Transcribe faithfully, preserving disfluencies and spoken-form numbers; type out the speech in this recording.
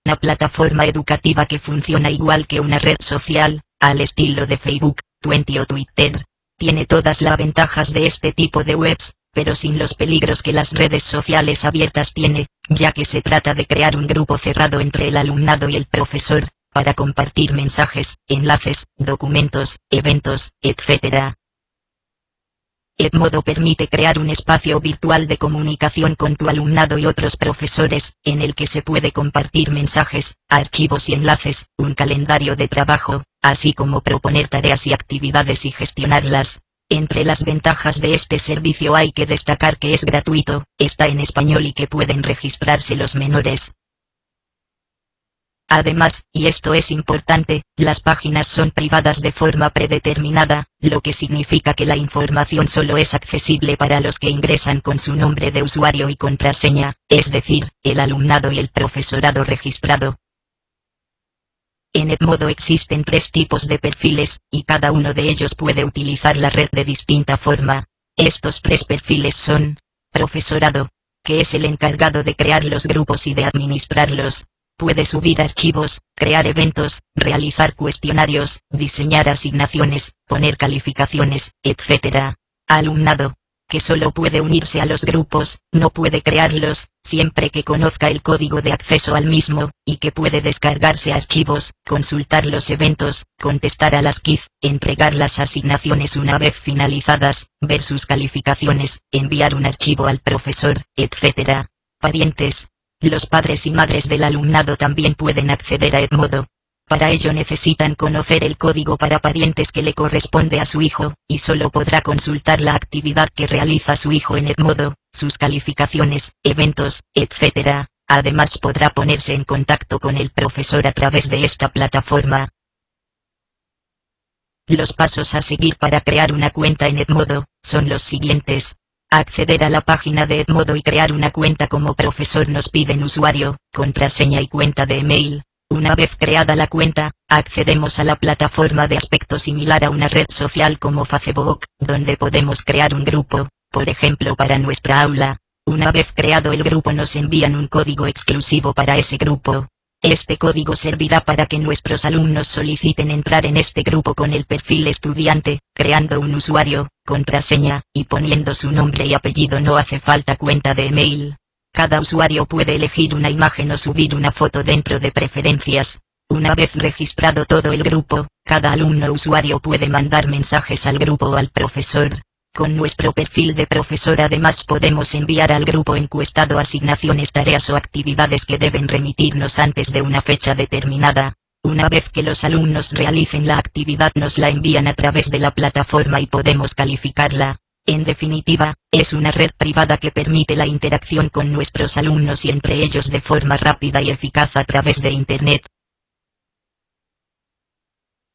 una plataforma educativa que funciona igual que una red social, al estilo de Facebook, Twenty o Twitter. Tiene todas las ventajas de este tipo de webs, pero sin los peligros que las redes sociales abiertas tiene, ya que se trata de crear un grupo cerrado entre el alumnado y el profesor, para compartir mensajes, enlaces, documentos, eventos, etcétera. Edmodo permite crear un espacio virtual de comunicación con tu alumnado y otros profesores, en el que se puede compartir mensajes, archivos y enlaces, un calendario de trabajo, así como proponer tareas y actividades y gestionarlas. Entre las ventajas de este servicio hay que destacar que es gratuito, está en español y que pueden registrarse los menores. Además, y esto es importante, las páginas son privadas de forma predeterminada, lo que significa que la información solo es accesible para los que ingresan con su nombre de usuario y contraseña, es decir, el alumnado y el profesorado registrado. En Edmodo existen tres tipos de perfiles, y cada uno de ellos puede utilizar la red de distinta forma. Estos tres perfiles son: profesorado, que es el encargado de crear los grupos y de administrarlos. Puede subir archivos, crear eventos, realizar cuestionarios, diseñar asignaciones, poner calificaciones, etcétera. Alumnado, que solo puede unirse a los grupos, no puede crearlos, siempre que conozca el código de acceso al mismo, y que puede descargarse archivos, consultar los eventos, contestar a las quiz, entregar las asignaciones una vez finalizadas, ver sus calificaciones, enviar un archivo al profesor, etcétera. Parientes. Los padres y madres del alumnado también pueden acceder a Edmodo. Para ello necesitan conocer el código para parientes que le corresponde a su hijo, y solo podrá consultar la actividad que realiza su hijo en Edmodo, sus calificaciones, eventos, etcétera. Además podrá ponerse en contacto con el profesor a través de esta plataforma. Los pasos a seguir para crear una cuenta en Edmodo son los siguientes. Acceder a la página de Edmodo y crear una cuenta como profesor. Nos piden usuario, contraseña y cuenta de email. Una vez creada la cuenta, accedemos a la plataforma de aspecto similar a una red social como Facebook, donde podemos crear un grupo, por ejemplo para nuestra aula. Una vez creado el grupo nos envían un código exclusivo para ese grupo. Este código servirá para que nuestros alumnos soliciten entrar en este grupo con el perfil estudiante, creando un usuario, contraseña, y poniendo su nombre y apellido. No hace falta cuenta de email. Cada usuario puede elegir una imagen o subir una foto dentro de preferencias. Una vez registrado todo el grupo, cada alumno o usuario puede mandar mensajes al grupo o al profesor. Con nuestro perfil de profesor además podemos enviar al grupo encuestado asignaciones, tareas o actividades que deben remitirnos antes de una fecha determinada. Una vez que los alumnos realicen la actividad nos la envían a través de la plataforma y podemos calificarla. En definitiva, es una red privada que permite la interacción con nuestros alumnos y entre ellos de forma rápida y eficaz a través de Internet.